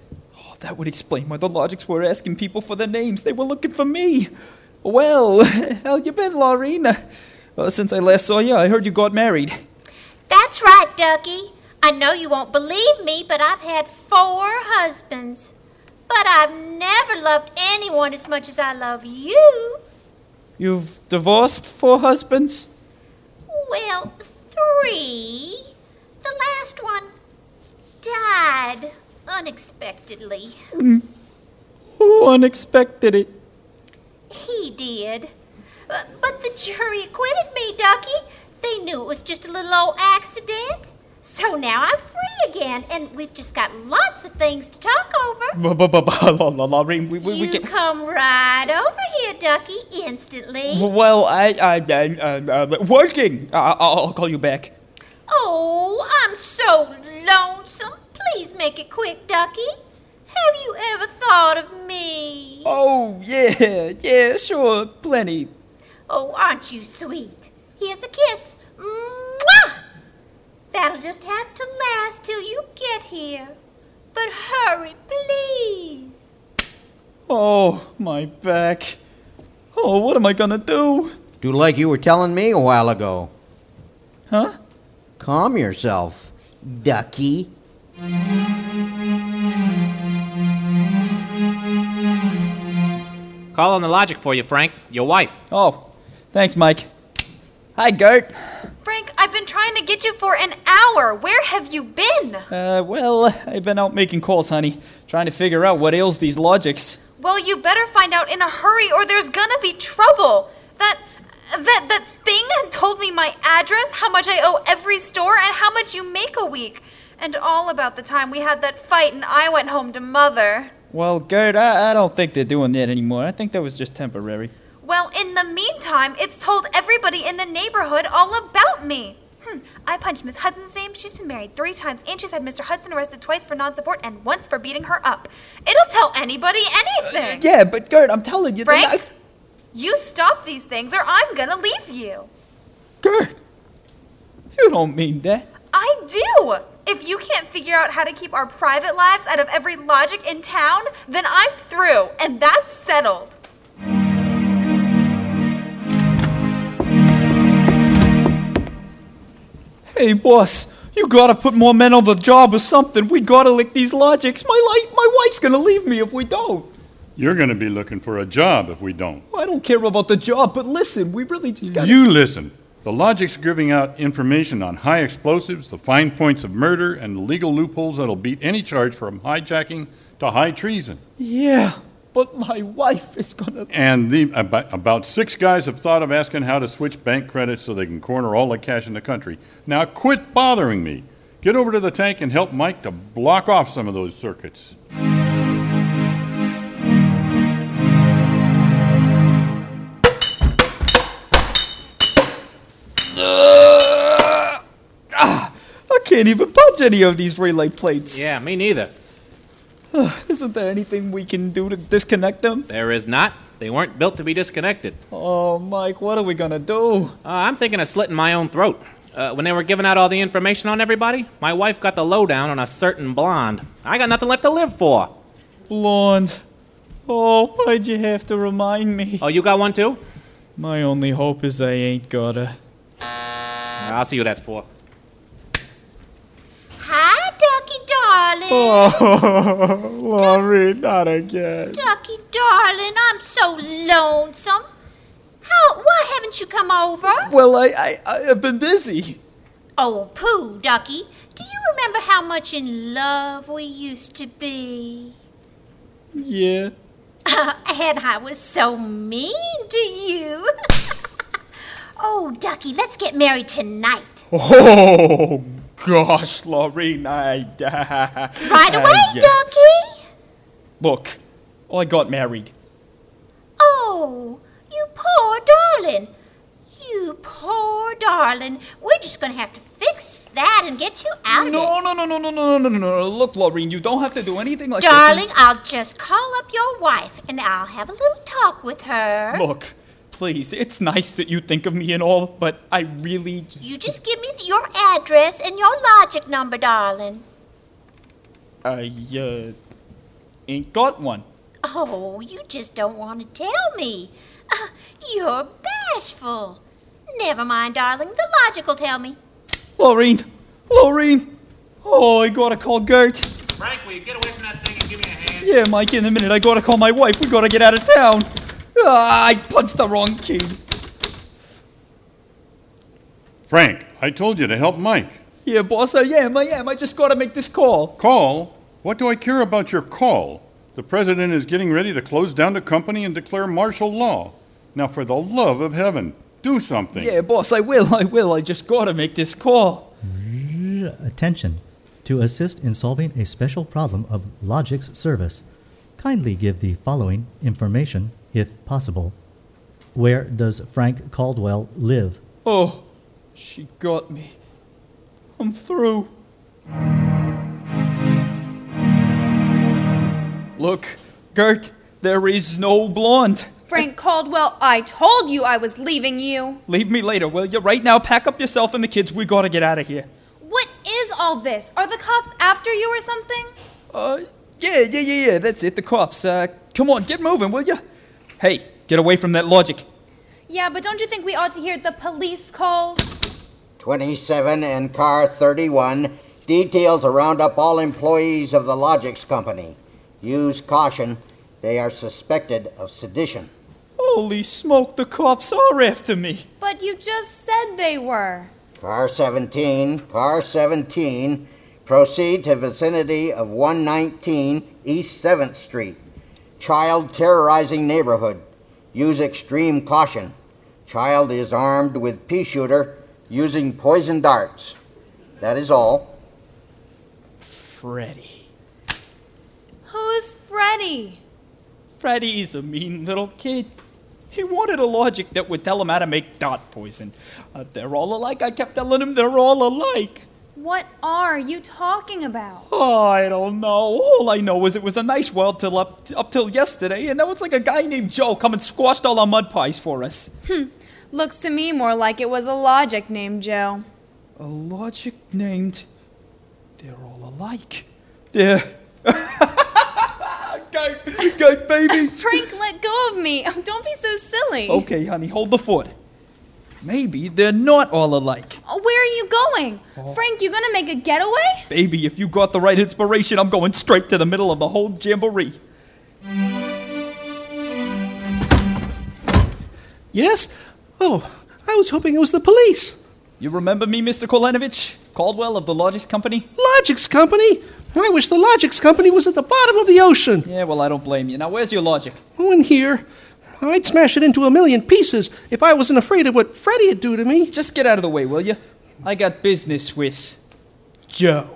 That would explain why the Logics were asking people for their names. They were looking for me. Well, how you been, Laureen? Since I last saw you, I heard you got married. That's right, Ducky. I know you won't believe me, but I've had 4 husbands. But I've never loved anyone as much as I love you. You've divorced 4 husbands? Well, 3. The last one died unexpectedly. Who unexpected it? He did. But the jury acquitted me, Ducky. They knew it was just a little old accident. So now I'm free again, and we've just got lots of things to talk over. Laureen, we You can... come right over here, Ducky, instantly. Well, working. I'll call you back. Oh, I'm so lonesome. Please make it quick, Ducky. Have you ever thought of me? Oh, yeah, sure, plenty. Oh, aren't you sweet? Here's a kiss. Mwah! That'll just have to last till you get here. But hurry, please. Oh, my back. Oh, what am I gonna do? Do like you were telling me a while ago. Huh? Calm yourself, Ducky. Call on the Logic for you, Frank. Your wife. Oh, thanks, Mike. Hi, Gert. Frank, I've been trying to get you for an hour. Where have you been? Well, I've been out making calls, honey. Trying to figure out what ails these Logics. Well, you better find out in a hurry or there's gonna be trouble. That thing told me my address, how much I owe every store, and how much you make a week. And all about the time we had that fight and I went home to Mother. Well, Gert, I don't think they're doing that anymore. I think that was just temporary. Well, in the meantime, it's told everybody in the neighborhood all about me. I punched Miss Hudson's name. She's been married 3 times, and she's had Mr. Hudson arrested twice for non-support and once for beating her up. It'll tell anybody anything. Yeah, but Gert, I'm telling you... Frank, you stop these things or I'm gonna leave you. Gert, you don't mean that. I do. If you can't figure out how to keep our private lives out of every Logic in town, then I'm through, and that's settled. Hey, boss, you gotta put more men on the job or something. We gotta lick these Logics. My wife's gonna leave me if we don't. You're going to be looking for a job if we don't. I don't care about the job, but listen, we really just gotta... You listen. The Logic's giving out information on high explosives, the fine points of murder, and the legal loopholes that'll beat any charge from hijacking to high treason. Yeah, but my wife is gonna... And about 6 guys have thought of asking how to switch bank credits so they can corner all the cash in the country. Now quit bothering me. Get over to the tank and help Mike to block off some of those circuits. I can't even punch any of these relay plates. Yeah, me neither. Isn't there anything we can do to disconnect them? There is not. They weren't built to be disconnected. Oh, Mike, what are we gonna do? I'm thinking of slitting my own throat. When they were giving out all the information on everybody, my wife got the lowdown on a certain blonde. I got nothing left to live for. Blonde. Oh, why'd you have to remind me? Oh, you got one too? My only hope is I ain't got her. I'll see who that's for. Hi, Ducky, darling. Oh, Laurie, not again. Ducky, darling, I'm so lonesome. Why haven't you come over? Well, I've been busy. Oh, pooh, Ducky. Do you remember how much in love we used to be? Yeah. And I was so mean to you. Oh, Ducky, let's get married tonight. Oh, gosh, Laurie, Right away, Ducky. Look, I got married. Oh, you poor darling. You poor darling. We're just going to have to fix that and get you out of it. No. Look, Laureen, you don't have to do anything like Darling, that. I'll just call up your wife and I'll have a little talk with her. Look, please, it's nice that you think of me and all, but I really... You just give me your address and your Logic number, darling. Ain't got one. Oh, you just don't want to tell me. You're bashful. Never mind, darling. The logic will tell me. Laureen! Laureen! Oh, I gotta call Gert. Frank, will you get away from that thing and give me a hand? Yeah, Mike, in a minute. I gotta call my wife. We gotta get out of town. I punched the wrong key. Frank, I told you to help Mike. Yeah, boss, I am. I just gotta make this call. Call? What do I care about your call? The president is getting ready to close down the company and declare martial law. Now, for the love of heaven, do something. Yeah, boss, I will. I just gotta make this call. Attention. To assist in solving a special problem of Logic's service, kindly give the following information, if possible. Where does Frank Caldwell live? Oh, she got me. I'm through. Look, Gert, there is no blonde. Frank Caldwell, I told you I was leaving you. Leave me later, will you? Right now, pack up yourself and the kids. We gotta get out of here. What is all this? Are the cops after you or something? Yeah, that's it, the cops. Come on, get moving, will you? Hey, get away from that Logic. Yeah, but don't you think we ought to hear the police calls? 27 and car 31. Details to round up all employees of the Logix Company. Use caution. They are suspected of sedition. Holy smoke, the cops are after me. But you just said they were. Car 17. Proceed to vicinity of 119 East 7th Street. Child terrorizing neighborhood. Use extreme caution. Child is armed with pea shooter using poison darts. That is all. Freddie. Who's Freddie? Freddie's a mean little kid. He wanted a Logic that would tell him how to make dart poison. They're all alike. I kept telling him they're all alike. What are you talking about? Oh, I don't know. All I know is it was a nice world till up till yesterday, and now it's like a guy named Joe come and squashed all our mud pies for us. Looks to me more like it was a Logic named Joe. A Logic named... They're all alike. They're... Go, baby! Frank, let go of me. Oh, don't be so silly. Okay, honey, hold the fort. Maybe they're not all alike. Oh, where are you going? Frank, you gonna make a getaway? Baby, if you got the right inspiration, I'm going straight to the middle of the whole jamboree. Yes? Oh, I was hoping it was the police. You remember me, Mr. Kolenovich? Caldwell of the Logix Company? Logix Company? I wish the Logix Company was at the bottom of the ocean. Yeah, well, I don't blame you. Now, where's your Logic? Oh, in here. I'd smash it into a million pieces if I wasn't afraid of what Freddie'd do to me. Just get out of the way, will you? I got business with Joe.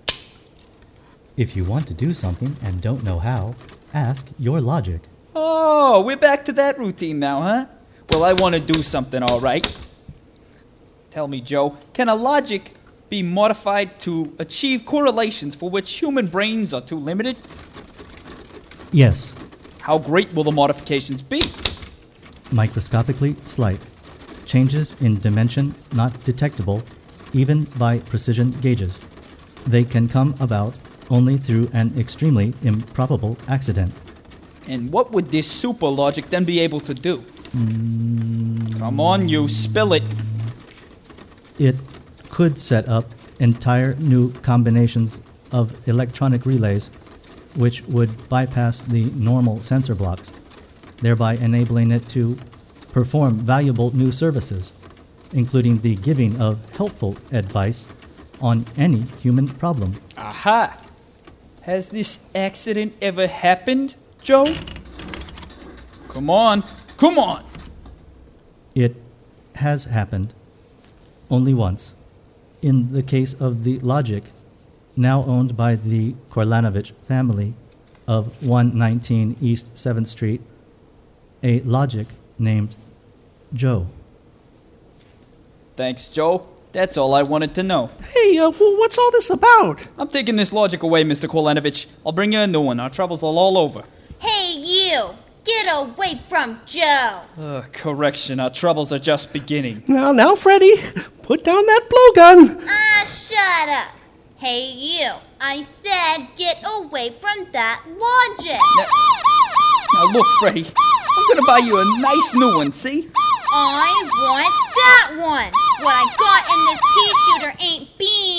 If you want to do something and don't know how, ask your Logic. Oh, we're back to that routine now, huh? Well, I want to do something, all right. Tell me, Joe, can a Logic be modified to achieve correlations for which human brains are too limited? Yes. How great will the modifications be? Microscopically slight. Changes in dimension not detectable even by precision gauges. They can come about only through an extremely improbable accident. And what would this super Logic then be able to do? Come on, you, spill it. It could set up entire new combinations of electronic relays which would bypass the normal sensor blocks, thereby enabling it to perform valuable new services, including the giving of helpful advice on any human problem. Aha! Has this accident ever happened, Joe? Come on, come on! It has happened only once. In the case of the Logic, now owned by the Korlanovich family of 119 East 7th Street, a Logic named Joe. Thanks, Joe. That's all I wanted to know. Hey, what's all this about? I'm taking this Logic away, Mr. Kolenovich. I'll bring you a new one. Our troubles are all over. Hey, you! Get away from Joe! Correction, our troubles are just beginning. Now, Freddie, put down that blowgun. Shut up! Hey, you! I said get away from that logic. Now look, Freddy, I'm gonna buy you a nice new one, see? I want that one. What I got in this pea shooter ain't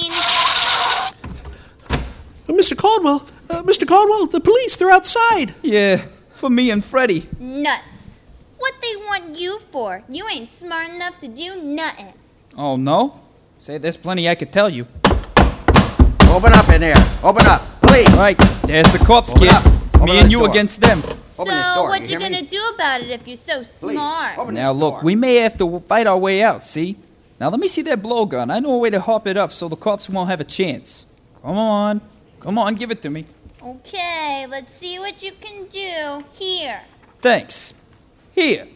beans. Mr. Caldwell, the police, they're outside. Yeah, for me and Freddy. Nuts. What they want you for? You ain't smart enough to do nothing. Oh, no? Say, there's plenty I could tell you. Open up in there. Open up, please. Right, there's the cops, Open kid. up. Open Me this and you door. against them. Open this door. What You you hear me? gonna do about it if you're so smart? Open Now this look, door. we may have to fight our way out, see? Now let me see that blowgun. I know a way to hop it up so the cops won't have a chance. Come on, give it to me. Okay, let's see what you can do. Here. Thanks. Here.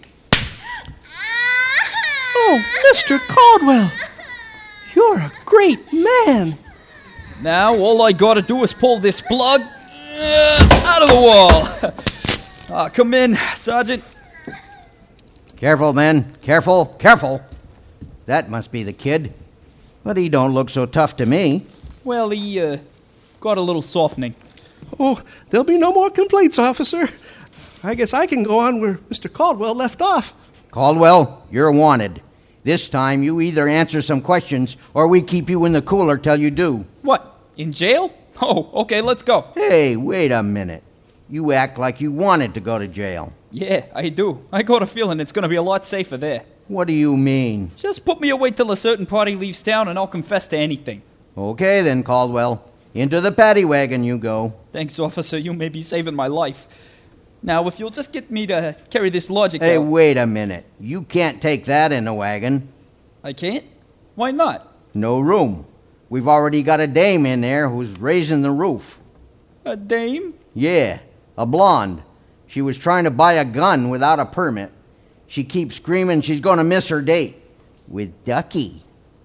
Oh, Mr. Caldwell, you're a great man. Now all I gotta do is pull this plug out of the wall. Come in, Sergeant. Careful, men. Careful, careful. That must be the kid. But he don't look so tough to me. Well, he got a little softening. Oh, there'll be no more complaints, officer. I guess I can go on where Mr. Caldwell left off. Caldwell, you're wanted. This time you either answer some questions or we keep you in the cooler till you do. What, in jail? Oh, okay, let's go. Hey, wait a minute. You act like you wanted to go to jail. Yeah, I do. I got a feeling it's gonna be a lot safer there. What do you mean? Just put me away till a certain party leaves town and I'll confess to anything. Okay then, Caldwell. Into the paddy wagon you go. Thanks, officer. You may be saving my life. Now, if you'll just get me to carry this logic Hey, out. wait a minute. You can't take that in the wagon. I can't? Why not? No room. We've already got a dame in there who's raising the roof. A dame? Yeah, a blonde. She was trying to buy a gun without a permit. She keeps screaming she's going to miss her date with Ducky.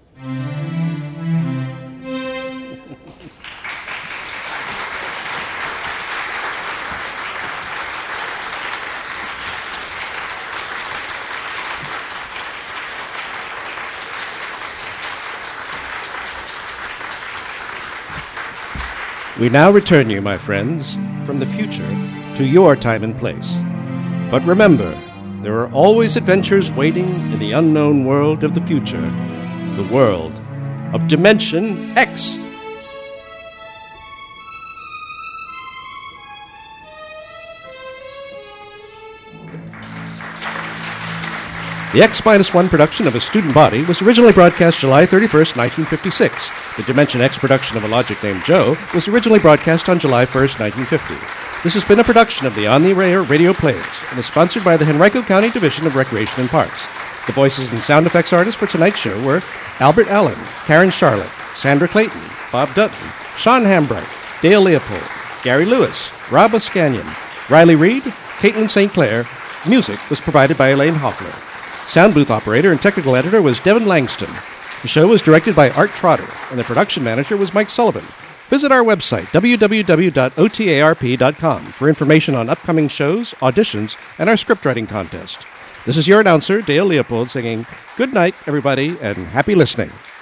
We now return you, my friends, from the future to your time and place. But remember, there are always adventures waiting in the unknown world of the future, the world of Dimension X. The X-1 production of A Student Body was originally broadcast July 31st, 1956. The Dimension X production of A Logic Named Joe was originally broadcast on July 1st, 1950. This has been a production of the On the Air Radio Players and is sponsored by the Henrico County Division of Recreation and Parks. The voices and sound effects artists for tonight's show were Albert Allen, Karen Charlotte, Sandra Clayton, Bob Dutton, Sean Hambright, Dale Leopold, Gary Lewis, Rob Oscanyon, Riley Reed, Caitlin St. Clair. Music was provided by Elaine Hoffler. Sound booth operator and technical editor was Devin Langston. The show was directed by Art Trotter, and the production manager was Mike Sullivan. Visit our website, www.otarp.com, for information on upcoming shows, auditions, and our script writing contest. This is your announcer, Dale Leopold, singing good night, everybody, and happy listening.